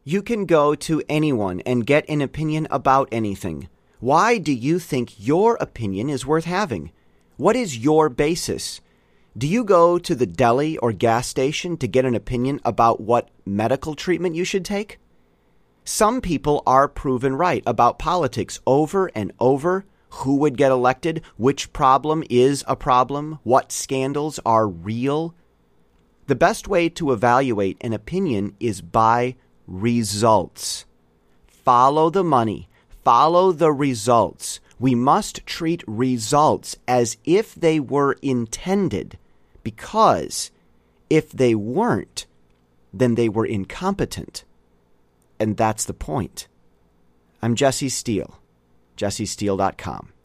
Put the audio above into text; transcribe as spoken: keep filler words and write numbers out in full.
You can go to anyone and get an opinion about anything. Why do you think your opinion is worth having? What is your basis? Do you go to the deli or gas station to get an opinion about what medical treatment you should take? Some people are proven right about politics over and over. Who would get elected? Which problem is a problem? What scandals are real? The best way to evaluate an opinion is by results. Follow the money. Follow the results. We must treat results as if they were intended, because if they weren't, then they were incompetent. And that's the point. I'm Jesse Steele, jesse steele dot com.